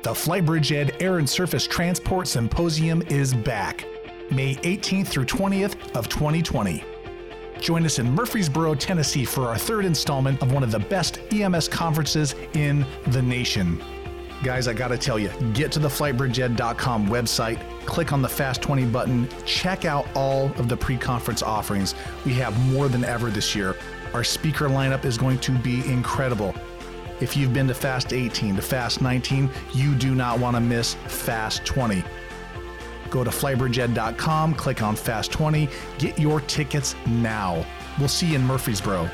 The FlightBridgeEd Air and Surface Transport Symposium is back, May 18th through 20th of 2020. Join us in Murfreesboro, Tennessee for our third installment of one of the best EMS conferences in the nation. Guys, I gotta tell you, get to the FlightBridgeEd.com website, click on the Fast 20 button, check out all of the pre-conference offerings. We have more than ever this year. Our speaker lineup is going to be incredible. If you've been to Fast 18, to Fast 19, you do not want to miss Fast 20. Go to FlightBridgeEd.com, click on Fast 20, get your tickets now. We'll see you in Murfreesboro.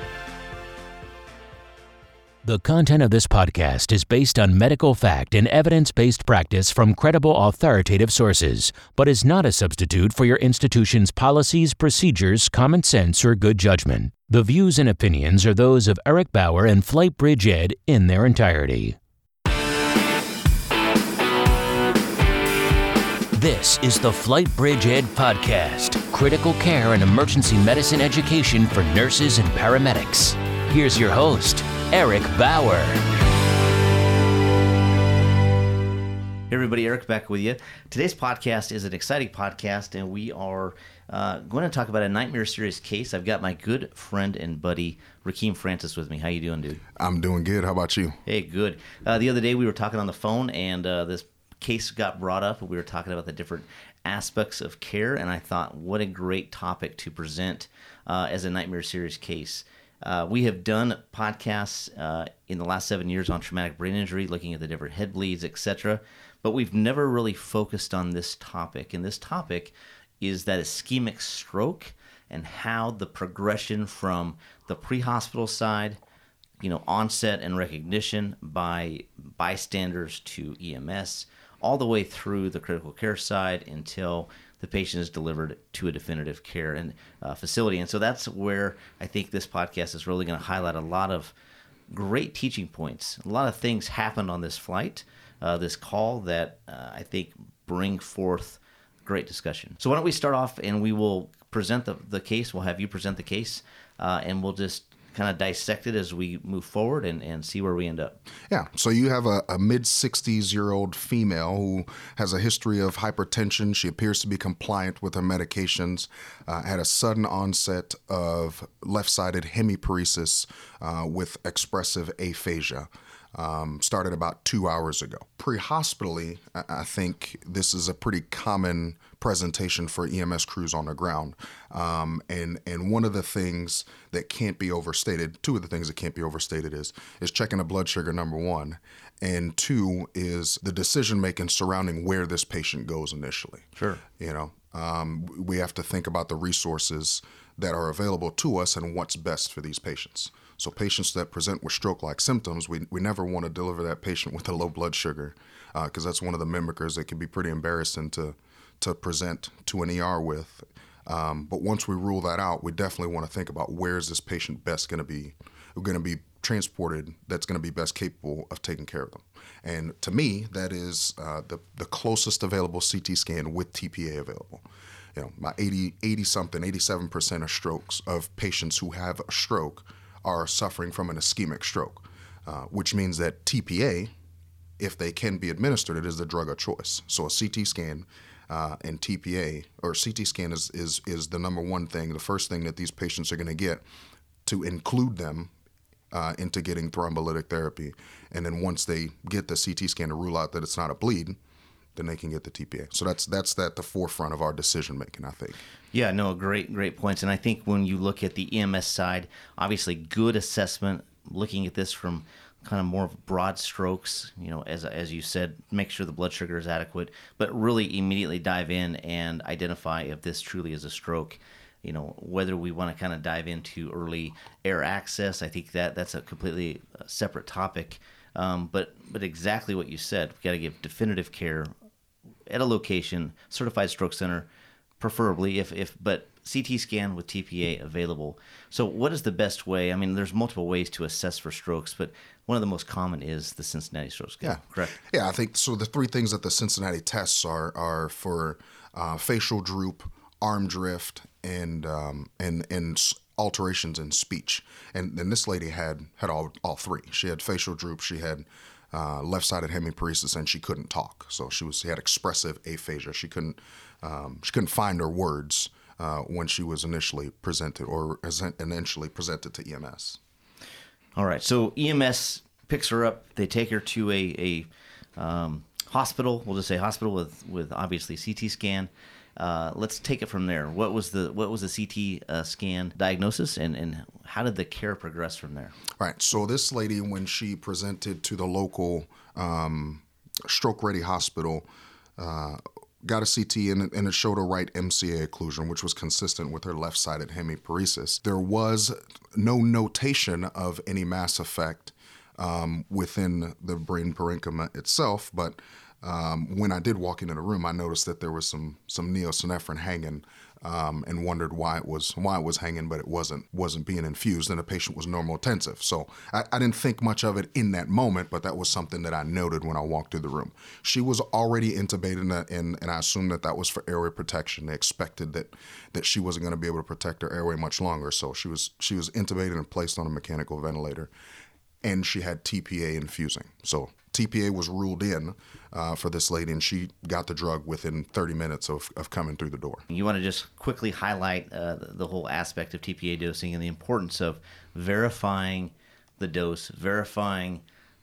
The content of this podcast is based on medical fact and evidence-based practice from credible authoritative sources, but is not a substitute for your institution's policies, procedures, common sense, or good judgment. The views and opinions are those of Eric Bauer and FlightBridgeEd in their entirety. This is the FlightBridgeEd podcast, critical care and emergency medicine education for nurses and paramedics. Here's your host, Eric Bauer. Hey everybody, Eric back with you. Today's podcast is an exciting podcast, and we are going to talk about a Nightmare Series case. I've got my good friend and buddy, Rakeem Francis, with me. How you doing, dude? I'm doing good. How about you? Hey, good. The other day we were talking on the phone, and this case got brought up. We were talking about the different aspects of care, and I thought, what a great topic to present as a Nightmare Series case. We have done podcasts in the last 7 years on traumatic brain injury, looking at the different head bleeds, etc., but we've never really focused on this topic. And this topic is that ischemic stroke and how the progression from the pre-hospital side, onset and recognition by bystanders to EMS, all the way through the critical care side until the patient is delivered to a definitive care and facility. And so that's where I think this podcast is really going to highlight a lot of great teaching points. A lot of things happened on this flight, this call, that I think bring forth great discussion. So why don't we start off, and we will present the case. We'll have you present the case, and we'll just kind of dissect it as we move forward and see where we end up. Yeah. So you have a mid-60s-year-old female who has a history of hypertension. She appears to be compliant with her medications, had a sudden onset of left-sided hemiparesis with expressive aphasia. Started about 2 hours ago. Pre-hospitally, I think this is a pretty common presentation for EMS crews on the ground. And one of the things that can't be overstated, two of the things that can't be overstated is checking a blood sugar, number one, and two is the decision-making surrounding where this patient goes initially. Sure. We have to think about the resources that are available to us and what's best for these patients. So patients that present with stroke-like symptoms, we never want to deliver that patient with a low blood sugar because that's one of the mimickers that can be pretty embarrassing to present to an ER with. But once we rule that out, we definitely want to think about where is this patient best going to be transported that's going to be best capable of taking care of them. And to me, that is the closest available CT scan with TPA available. My 87% of strokes of patients who have a stroke are suffering from an ischemic stroke, which means that TPA, if they can be administered, it is the drug of choice. So a CT scan and TPA, or CT scan is the number one thing, the first thing that these patients are going to get to include them into getting thrombolytic therapy. And then once they get the CT scan to rule out that it's not a bleed, then they can get the TPA. So that's at the forefront of our decision making, I think. Yeah, no, great points. And I think when you look at the EMS side, obviously good assessment, looking at this from kind of more broad strokes, as you said, make sure the blood sugar is adequate, but really immediately dive in and identify if this truly is a stroke. Whether we want to kind of dive into early air access, I think that's a completely separate topic. But exactly what you said, we've got to give definitive care at a location, certified stroke center, preferably, but CT scan with TPA available. So what is the best way? I mean, there's multiple ways to assess for strokes, but one of the most common is the Cincinnati stroke scale. Yeah, correct? Yeah, I think so. The three things that the Cincinnati tests are for facial droop, arm drift, and alterations in speech. And this lady had all three. She had facial droop, she had left-sided hemiparesis, and she couldn't talk. So she had expressive aphasia. She couldn't find her words when she was initially presented to EMS. All right. So EMS picks her up. They take her to a hospital. We'll just say hospital with obviously CT scan. Let's take it from there. What was the CT scan diagnosis, and how did the care progress from there? Right. So this lady, when she presented to the local stroke-ready hospital, got a CT and it showed a right MCA occlusion, which was consistent with her left-sided hemiparesis. There was no notation of any mass effect within the brain parenchyma itself, but when I did walk into the room, I noticed that there was some neosynephrine hanging, and wondered why it was hanging, but it wasn't being infused, and the patient was normotensive. So I didn't think much of it in that moment, but that was something that I noted when I walked through the room. She was already intubated, and I assumed that was for airway protection. They expected that she wasn't going to be able to protect her airway much longer, so she was intubated and placed on a mechanical ventilator, and she had TPA infusing. So TPA was ruled in for this lady, and she got the drug within 30 minutes of coming through the door. You want to just quickly highlight the whole aspect of TPA dosing and the importance of verifying the dose, verifying,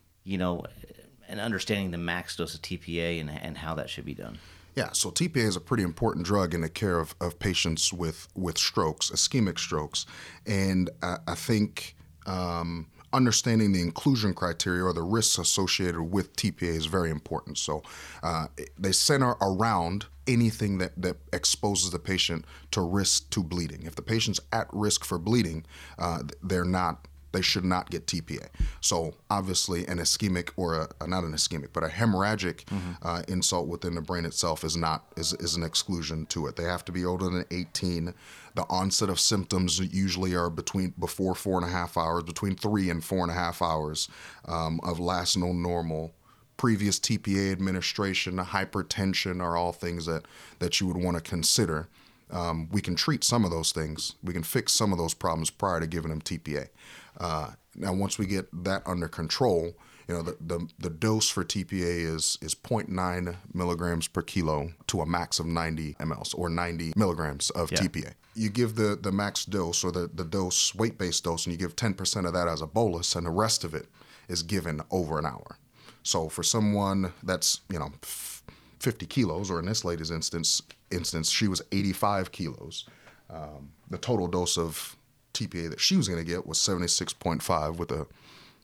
and understanding the max dose of TPA and how that should be done. Yeah, so TPA is a pretty important drug in the care of patients with strokes, ischemic strokes, and I think understanding the inclusion criteria or the risks associated with TPA is very important. So they center around anything that exposes the patient to risk to bleeding. If the patient's at risk for bleeding, they should not get TPA. So obviously an ischemic or not an ischemic, but a hemorrhagic insult within the brain itself is an exclusion to it. They have to be older than 18. The onset of symptoms usually are before 4.5 hours, between 3 and 4.5 hours of last known normal. Previous TPA administration, hypertension are all things that you would want to consider. We can treat some of those things. We can fix some of those problems prior to giving them TPA. Now, once we get that under control, the dose for TPA is 0.9 milligrams per kilo to a max of 90 mLs or 90 milligrams of TPA. You give the max dose or the dose, weight-based dose, and you give 10% of that as a bolus, and the rest of it is given over an hour. So for someone that's 50 kilos, or in this lady's instance, she was 85 kilos. The total dose of TPA that she was going to get was 76.5 with a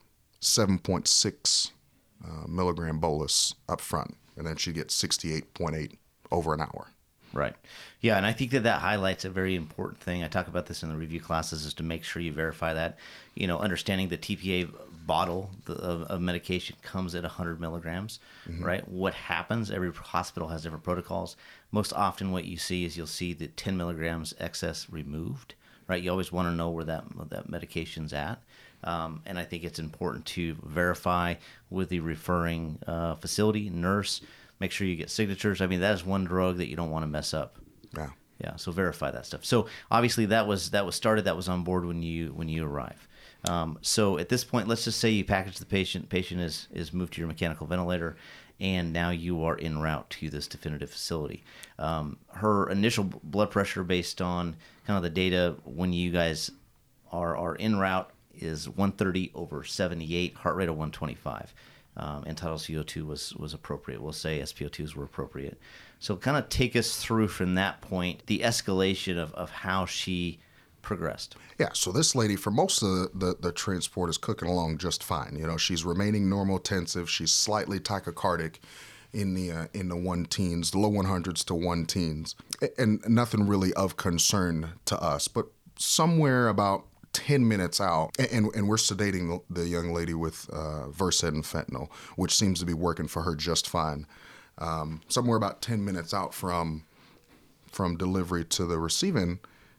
7.6 milligram bolus up front, and then she gets 68.8 over an hour. Right. Yeah, and I think that highlights a very important thing. I talk about this in the review classes, is to make sure you verify that. Understanding the TPA bottle of medication comes at 100 milligrams, right? What happens, every hospital has different protocols. Most often what you see is you'll see the 10 milligrams excess removed, right? You always want to know where that medication's at. And I think it's important to verify with the referring facility, nurse. Make sure you get signatures. I mean, that is one drug that you don't want to mess up. Yeah. So verify that stuff. So obviously that was started. That was on board when you arrive. So at this point, let's just say you package the patient. Patient is moved to your mechanical ventilator, and now you are en route to this definitive facility. Her initial blood pressure, based on kind of the data when you guys are en route, is 130/78, heart rate of 125. And tidal CO2 was appropriate. We'll say SpO2s were appropriate. So kind of take us through from that point, the escalation of how she progressed. Yeah, so this lady, for most of the transport, is cooking along just fine. She's remaining normotensive. She's slightly tachycardic in the one teens, the low 100s to 1 teens, and nothing really of concern to us. But somewhere about 10 minutes out, and we're sedating the young lady with Versed and fentanyl, which seems to be working for her just fine. Somewhere about 10 minutes out from delivery to the receiving,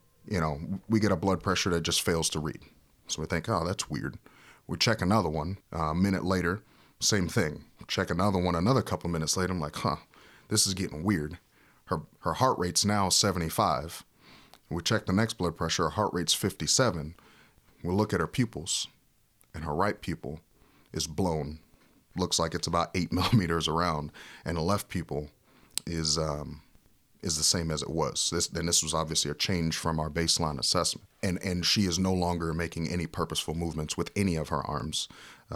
we get a blood pressure that just fails to read. So we think, oh, that's weird. We check another one. A minute later, same thing. Check another one another couple minutes later. I'm like, this is getting weird. Her heart rate's now 75. We check the next blood pressure. Her heart rate's 57. We look at her pupils, and her right pupil is blown looks like it's about 8 millimeters around, and the left pupil is the same as it was. This was obviously a change from our baseline assessment. And she is no longer making any purposeful movements with any of her arms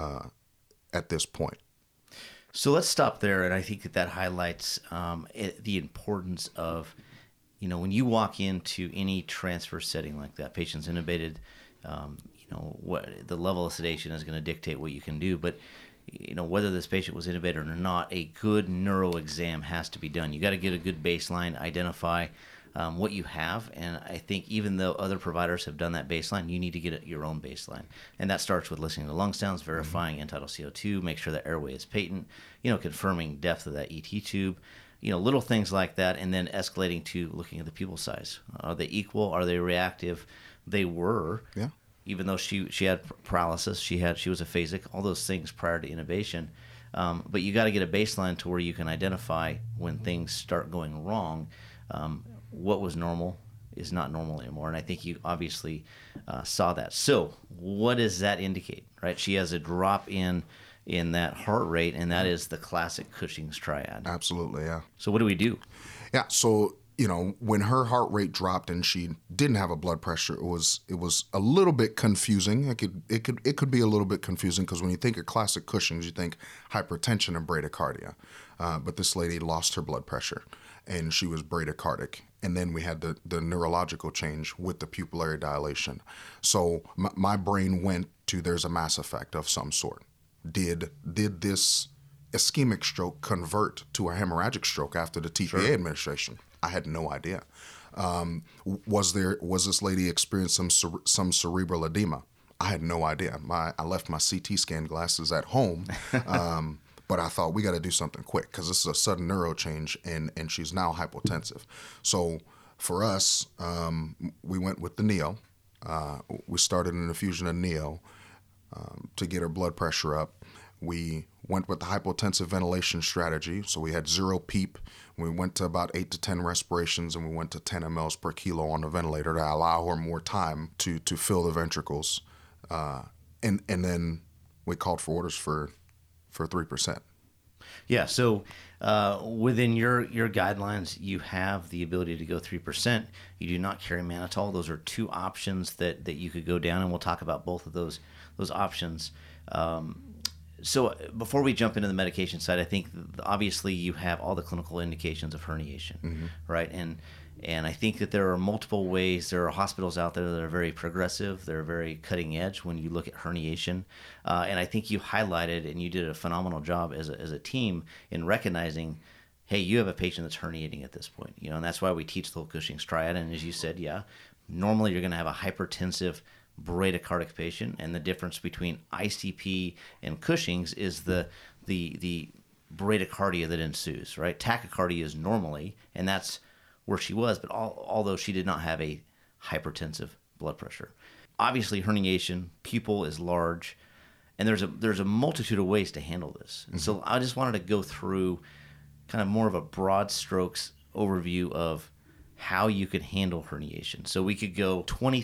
at this point. So let's stop there, and I think that highlights the importance of, when you walk into any transfer setting like that, patient's intubated, what the level of sedation is going to dictate what you can do, but whether this patient was intubated or not, a good neuro exam has to be done. You got to get a good baseline, identify what you have, and I think even though other providers have done that baseline, you need to get your own baseline, and that starts with listening to lung sounds, verifying end-tidal CO2, make sure the airway is patent, confirming depth of that ET tube, little things like that, and then escalating to looking at the pupil size. Are they equal? Are they reactive? They were. Yeah. Even though she had paralysis, she was aphasic, all those things prior to intubation. But you got to get a baseline to where you can identify when things start going wrong. What was normal is not normal anymore, and I think you obviously saw that. So what does that indicate, right? She has a drop in that heart rate, and that is the classic Cushing's triad. Absolutely, yeah. So what do we do? Yeah, so when her heart rate dropped and she didn't have a blood pressure, it was a little bit confusing. It could be a little bit confusing because when you think of classic Cushing's, you think hypertension and bradycardia. But this lady lost her blood pressure and she was bradycardic. And then we had the neurological change with the pupillary dilation. So my brain went to there's a mass effect of some sort. Did this ischemic stroke convert to a hemorrhagic stroke after the TPA administration? I had no idea. Was this lady experiencing some cerebral edema? I had no idea. I left my CT scan glasses at home, but I thought we got to do something quick because this is a sudden neuro change, and she's now hypotensive. So for us, we went with the Neo. We started an infusion of Neo to get her blood pressure up. We went with the hypotensive ventilation strategy, so we had 0 PEEP. We went to about 8 to 10 respirations, and we went to 10 mLs per kilo on the ventilator to allow her more time to fill the ventricles. And then we called for orders for 3%. Yeah, so within your guidelines, you have the ability to go 3%. You do not carry mannitol. Those are 2 options that you could go down, and we'll talk about both of those options. So before we jump into the medication side, I think obviously you have all the clinical indications of herniation, right? And I think that there are multiple ways. There are hospitals out there that are very progressive. They're very cutting edge when you look at herniation. And I think you highlighted and you did a phenomenal job as a team in recognizing, hey, you have a patient that's herniating at this point. And that's why we teach the whole Cushing's triad. And as you said, normally you're going to have a hypertensive bradycardic patient, and the difference between ICP and Cushing's is the bradycardia that ensues, right? Tachycardia is normally, and that's where she was, but although she did not have a hypertensive blood pressure. Obviously, herniation, pupil is large, and there's a multitude of ways to handle this. And so I just wanted to go through kind of more of a broad strokes overview of how you could handle herniation. So we could go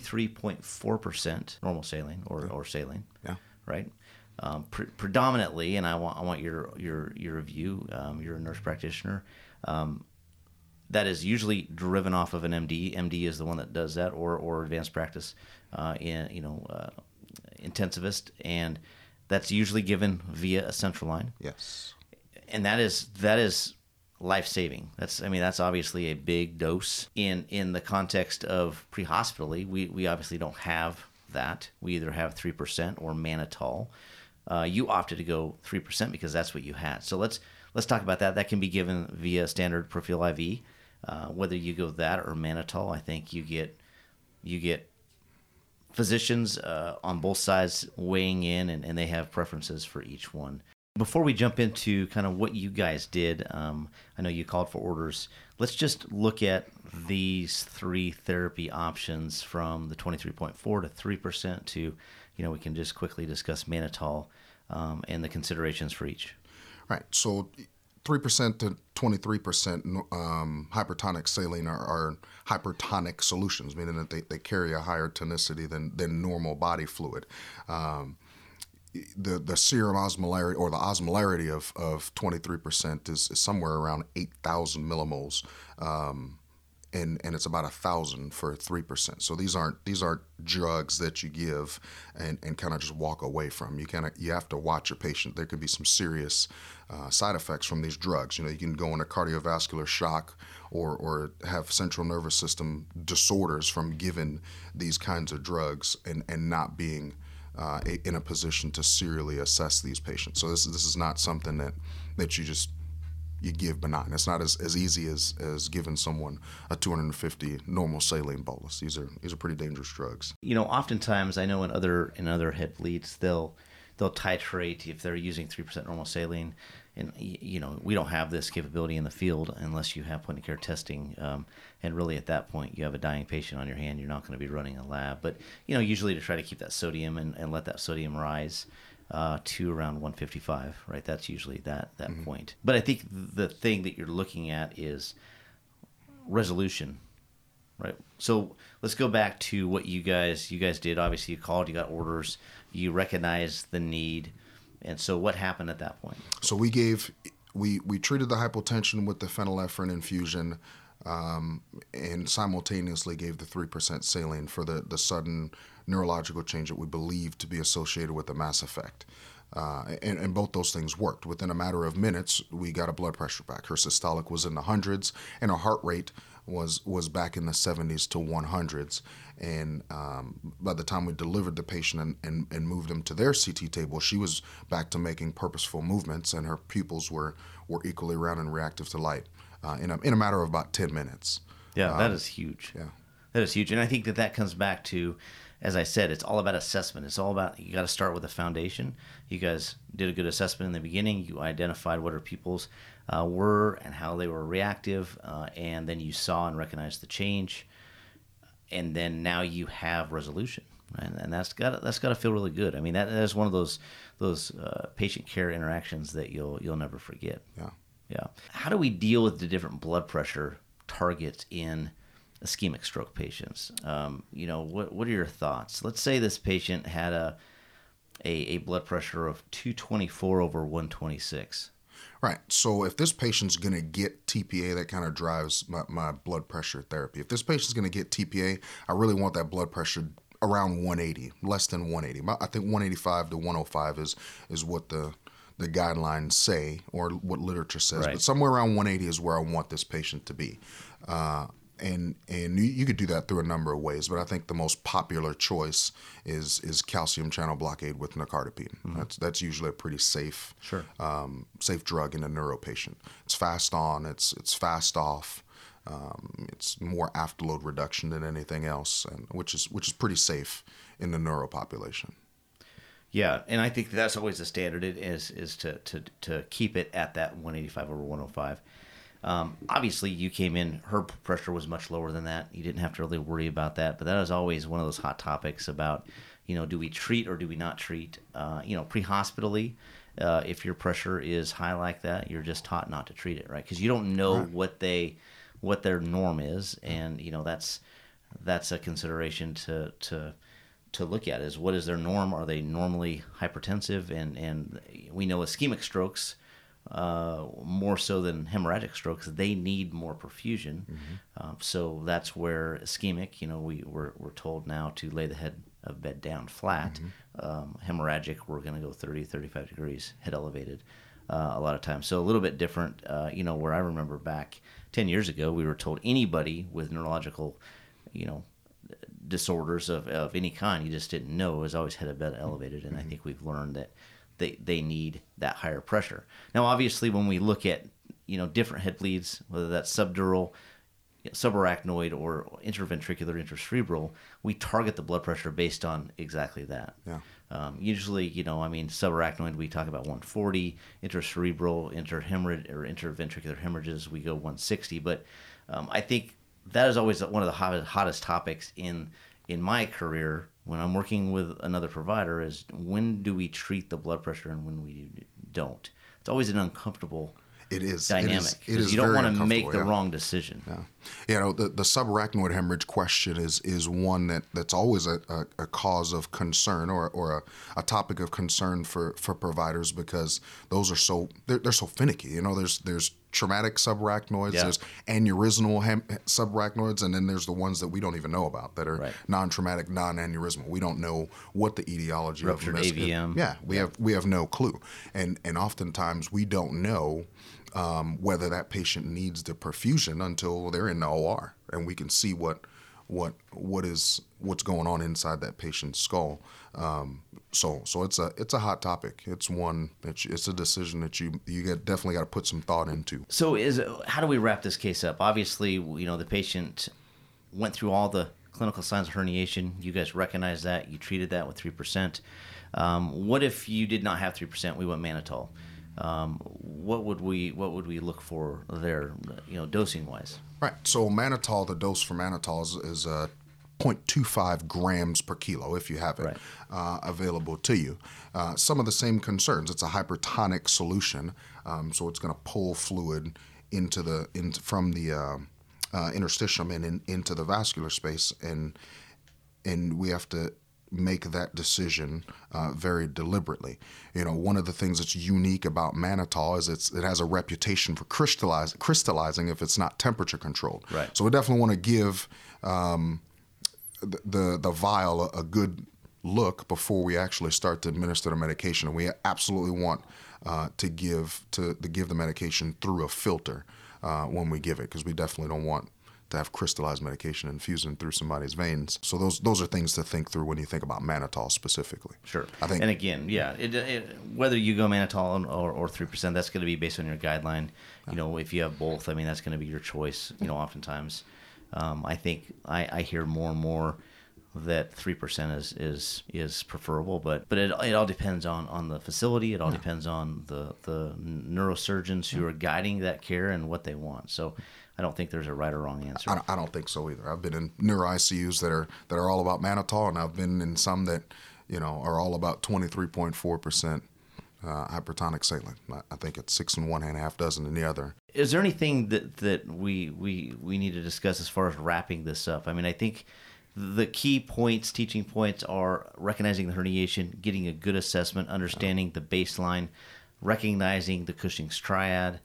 23.4% normal saline or saline, right? Predominantly, and I want your review. You're a nurse practitioner. That is usually driven off of an MD. MD is the one that does that, or advanced practice intensivist, and that's usually given via a central line. Yes, and that is life-saving. That's obviously a big dose in the context of pre-hospitally. We obviously don't have that. We either have 3% or mannitol. You opted to go 3% because that's what you had. So let's talk about that. That can be given via standard Profil IV. Whether you go that or mannitol, I think you get physicians on both sides weighing in, and they have preferences for each one. Before we jump into kind of what you guys did, I know you called for orders. Let's just look at these 3 therapy options from the 23.4 to 3% to, we can just quickly discuss mannitol and the considerations for each. Right. So 3% to 23% hypertonic saline are hypertonic solutions, meaning that they carry a higher tonicity than normal body fluid. the serum osmolarity or the osmolarity of 23% is somewhere around 8,000 millimoles. And it's about 1,000 for 3%. So these aren't drugs that you give and kind of just walk away from. You have to watch your patient. There could be some serious side effects from these drugs. You can go into cardiovascular shock or have central nervous system disorders from giving these kinds of drugs and not being in a position to serially assess these patients. So this is not something that you give benign. It's not as easy as giving someone a 250 normal saline bolus. These are pretty dangerous drugs. Oftentimes I know in other head bleeds they'll titrate if they're using 3% normal saline, and we don't have this capability in the field unless you have point of care testing, and really at that point you have a dying patient on your hand. You're not going to be running a lab, but usually to try to keep that sodium and let that sodium rise to around 155, right? That's usually that point. But I think the thing that you're looking at is resolution, right? So let's go back to what you guys did. Obviously, you called, you got orders, you recognized the need, and so what happened at that point? So we treated the hypotension with the phenylephrine infusion, and simultaneously gave the 3% saline for the sudden neurological change that we believed to be associated with the mass effect. And both those things worked. Within a matter of minutes, we got her blood pressure back. Her systolic was in the hundreds, and her heart rate was back in the 70s to 100s. And by the time we delivered the patient and moved them to their CT table, she was back to making purposeful movements, and her pupils were equally round and reactive to light in a matter of about 10 minutes. Yeah, that is huge. Yeah. That is huge. And I think that comes back to, as I said, it's all about assessment. It's all about, you got to start with a foundation. You guys did a good assessment in the beginning. You identified what her pupils were and how they were reactive, and then you saw and recognized the change, and then now you have resolution, right? And that's got to feel really good. I mean, that is one of those patient care interactions that you'll never forget. Yeah. How do we deal with the different blood pressure targets in ischemic stroke patients? What are your thoughts? Let's say this patient had a blood pressure of 224 over 126. Right. So if this patient's going to get TPA, that kind of drives my blood pressure therapy. If this patient's going to get TPA, I really want that blood pressure around 180, less than 180. I think 185 to 105 is what the guidelines say, or what literature says. Right. But somewhere around 180 is where I want this patient to be. And you could do that through a number of ways, but I think the most popular choice is calcium channel blockade with nicardipine. Mm-hmm. That's usually a pretty safe, safe drug in a neuro patient. It's fast on, it's fast off. It's more afterload reduction than anything else, and which is pretty safe in the neuro population. Yeah, and I think that's always the standard. It is to keep it at that 185 over 105. Obviously, you came in, her pressure was much lower than that. You didn't have to really worry about that, but that is always one of those hot topics about, do we treat or do we not treat? Pre-hospitally, if your pressure is high like that, you're just taught not to treat it, right? Because you don't know what their norm is, and that's a consideration to look at, is what is their norm? Are they normally hypertensive? And we know ischemic strokes, more so than hemorrhagic strokes, they need more perfusion. Mm-hmm. So that's where ischemic, we're told now to lay the head of bed down flat. Mm-hmm. Hemorrhagic, we're going to go 30, 35 degrees, head elevated a lot of times. So a little bit different, where I remember back 10 years ago, we were told anybody with neurological, disorders of any kind, you just didn't know, was always head of bed elevated. And I think we've learned that they need that higher pressure. Now, obviously, when we look at, different head bleeds, whether that's subdural, subarachnoid, or interventricular, intercerebral, we target the blood pressure based on exactly that. Yeah. Usually, subarachnoid, we talk about 140, intercerebral, interventricular hemorrhages, we go 160. But I think that is always one of the hottest topics in my career when I'm working with another provider, is when do we treat the blood pressure and when we don't. It's always an uncomfortable It is dynamic. It is you don't very want to make the uncomfortable, wrong decision. Yeah. The subarachnoid hemorrhage question is one that's always a cause of concern or a topic of concern for providers, because those are they're so finicky. There's traumatic subarachnoids, there's aneurysmal subarachnoids, and then there's the ones that we don't even know about that are non-traumatic, non-aneurysmal. We don't know what the etiology Ruptured of them is. AVM. We have no clue, and oftentimes we don't know whether that patient needs the perfusion until they're in the OR, and we can see what's going on inside that patient's skull. So it's a hot topic. It's a decision that you definitely got to put some thought into. So how do we wrap this case up? Obviously, the patient went through all the clinical signs of herniation. You guys recognized that. You treated that with 3%. What if you did not have 3%? We went mannitol. What would we look for there, dosing wise? Right. So mannitol, the dose for mannitol is 0.25 grams per kilo if you have it available to you. Some of the same concerns. It's a hypertonic solution, so it's going to pull fluid from the interstitium and into the vascular space, and we have to make that decision very deliberately. One of the things that's unique about mannitol is it has a reputation for crystallizing if it's not temperature controlled. Right. So we definitely want to give the vial a good look before we actually start to administer the medication, and we absolutely want to give the medication through a filter when we give it, because we definitely don't want to have crystallized medication infusing through somebody's veins. So those are things to think through when you think about mannitol specifically. Sure. I think, and again, whether you go mannitol or 3%, that's going to be based on your guideline. If you have both, that's going to be your choice. Oftentimes, I think I hear more and more that 3% is preferable, but it all depends on the facility. It all depends on the neurosurgeons who are guiding that care and what they want. So I don't think there's a right or wrong answer. I don't think so either. I've been in neuro ICUs that are all about mannitol, and I've been in some that are all about 23.4% hypertonic saline. I think it's 6 in one hand, half dozen in the other. Is there anything that we need to discuss as far as wrapping this up? I think the key teaching points are recognizing the herniation, getting a good assessment, understanding the baseline, recognizing the Cushing's triad.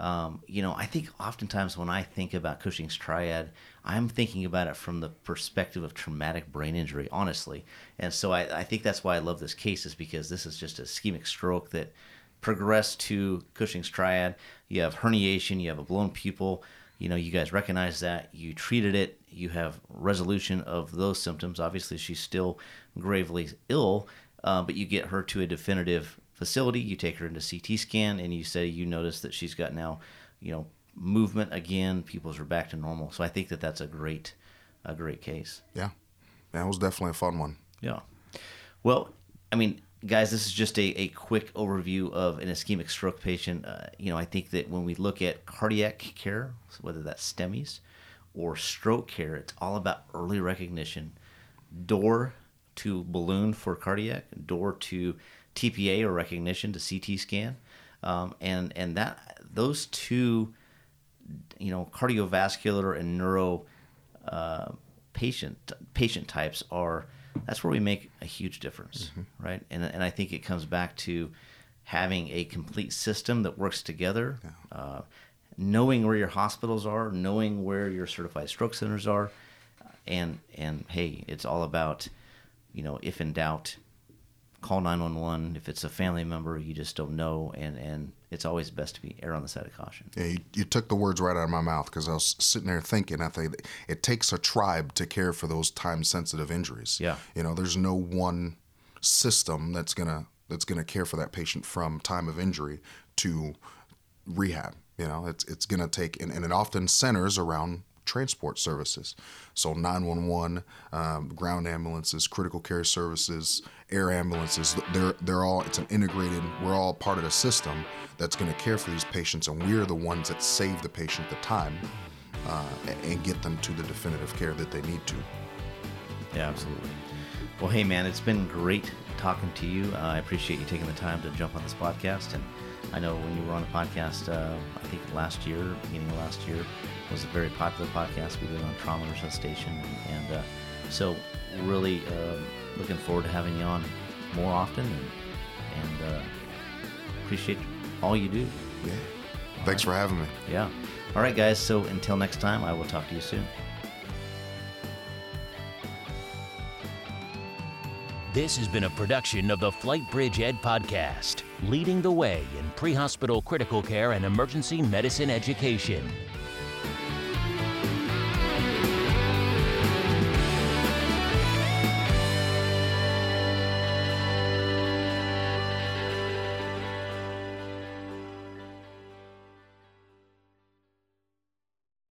I think oftentimes when I think about Cushing's triad, I'm thinking about it from the perspective of traumatic brain injury, honestly. And so I think that's why I love this case, is because this is just a ischemic stroke that progressed to Cushing's triad. You have herniation, you have a blown pupil. You guys recognize that. You treated it. You have resolution of those symptoms. Obviously, she's still gravely ill, but you get her to a definitive facility. You take her into CT scan, and you say you notice that she's got now, movement again. Pupils are back to normal. So I think that's a great case. Yeah, it was definitely a fun one. Yeah. Well, guys, this is just a quick overview of an ischemic stroke patient. I think that when we look at cardiac care, whether that's STEMIs or stroke care, it's all about early recognition. Door to balloon for cardiac, door to TPA or recognition to CT scan, and that those two, cardiovascular and neuro patient types that's where we make a huge difference, right? And I think it comes back to having a complete system that works together, knowing where your hospitals are, knowing where your certified stroke centers are, and hey, it's all about, if in doubt, call 911. If it's a family member you just don't know, and it's always best to err on the side of caution. Yeah, you took the words right out of my mouth, because I was sitting there thinking, I think it takes a tribe to care for those time-sensitive injuries. Yeah. There's no one system that's gonna care for that patient from time of injury to rehab. It's gonna take, and it often centers around transport services. So 911, ground ambulances, critical care services, air ambulances, they're all, it's an integrated, we're all part of the system that's going to care for these patients, and we're the ones that save the patient the time and get them to the definitive care that they need to. Yeah, absolutely. Well, hey man, it's been great talking to you. I appreciate you taking the time to jump on this podcast, and I know when you were on the podcast, I think beginning of last year, was a very popular podcast we did on trauma resuscitation. And so really looking forward to having you on more often, and appreciate all you do. Yeah. Thanks for having me. Yeah. All right, guys. So until next time, I will talk to you soon. This has been a production of the Flight Bridge Ed Podcast, leading the way in pre-hospital critical care and emergency medicine education.